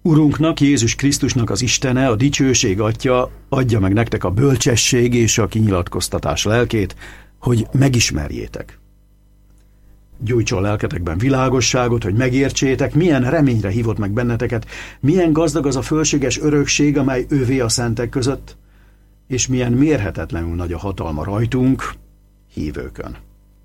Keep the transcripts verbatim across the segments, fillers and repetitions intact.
Urunknak, Jézus Krisztusnak az Istene, a dicsőség Atya adja meg nektek a bölcsesség és a kinyilatkoztatás lelkét, hogy megismerjétek. Gyújtson lelketekben világosságot, hogy megértsétek, milyen reményre hívott meg benneteket, milyen gazdag az a fölséges örökség, amely ővé a szentek között, és milyen mérhetetlenül nagy a hatalma rajtunk, hívőkön.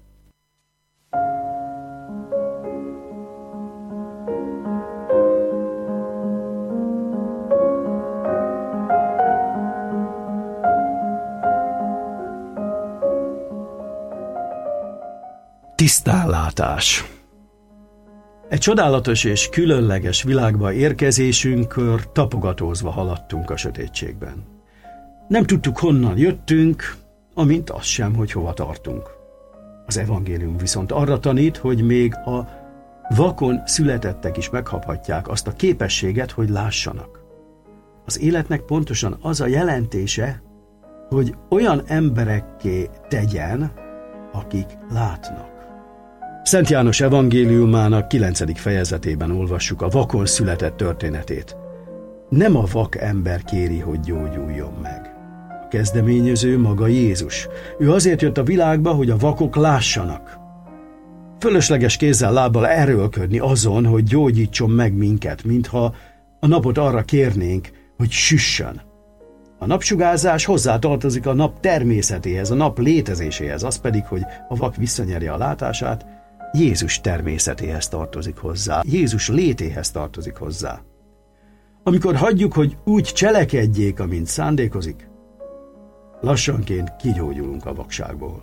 Tisztánlátás. Egy csodálatos és különleges világba érkezésünkkor tapogatózva haladtunk a sötétségben. Nem tudtuk, honnan jöttünk, amint azt sem, hogy hova tartunk. Az evangélium viszont arra tanít, hogy még a vakon születettek is megkaphatják azt a képességet, hogy lássanak. Az életnek pontosan az a jelentése, hogy olyan emberekké tegyen, akik látnak. Szent János evangéliumának kilencedik fejezetében olvassuk a vakon született történetét. Nem a vak ember kéri, hogy gyógyuljon meg. A kezdeményező maga Jézus. Ő azért jött a világba, hogy a vakok lássanak. Fölösleges kézzel lábbal erőlködni azon, hogy gyógyítson meg minket, mintha a napot arra kérnénk, hogy süssön. A napsugárzás hozzátartozik a nap természetéhez, a nap létezéséhez, az pedig, hogy a vak visszanyerje a látását, Jézus természetéhez tartozik hozzá, Jézus létéhez tartozik hozzá. Amikor hagyjuk, hogy úgy cselekedjék, amint szándékozik, lassanként kigyógyulunk a vakságból.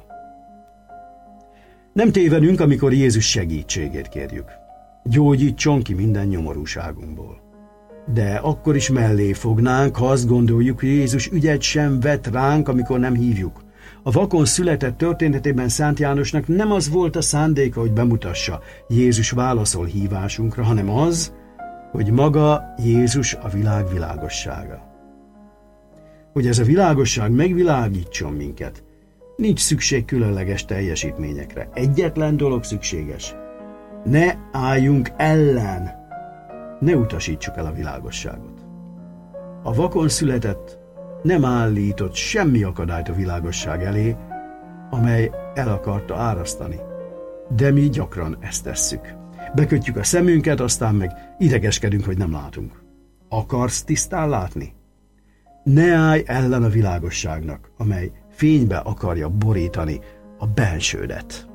Nem tévedünk, amikor Jézus segítségét kérjük. Gyógyítson ki minden nyomorúságunkból. De akkor is mellé fognánk, ha azt gondoljuk, hogy Jézus ügyet sem vet ránk, amikor nem hívjuk. A vakon született történetében Szent Jánosnak nem az volt a szándéka, hogy bemutassa, Jézus válaszol hívásunkra, hanem az, hogy maga Jézus a világ világossága. Hogy ez a világosság megvilágítson minket, nincs szükség különleges teljesítményekre. Egyetlen dolog szükséges. Ne álljunk ellen, ne utasítsuk el a világosságot. A vakon született nem állított semmi akadályt a világosság elé, amely el akarta árasztani. De mi gyakran ezt tesszük. Bekötjük a szemünket, aztán meg idegeskedünk, hogy nem látunk. Akarsz tisztán látni? Ne állj ellen a világosságnak, amely fénybe akarja borítani a bensődet.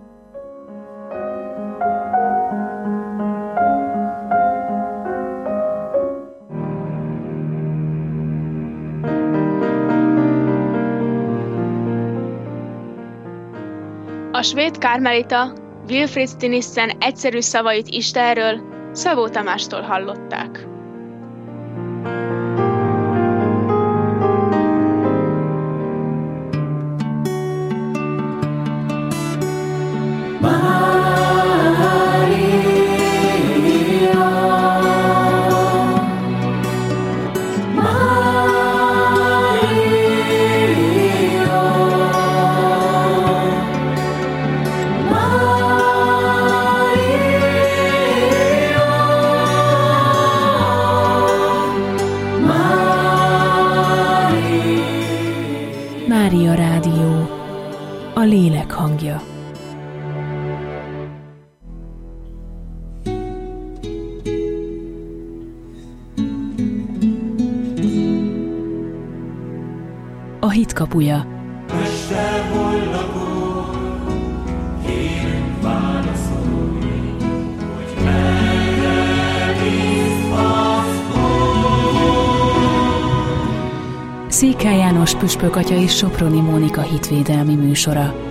A svéd kármelita Wilfrid Stinissen egyszerű szavait Istenről Szabó Tamástól hallották. Mária Rádió, a lélek hangja. A hit kapuja. Mester boldogul, kérünk válaszolni, hogy merre bízhatsz. Székely János püspök atya és Soproni Mónika hitvédelmi műsora.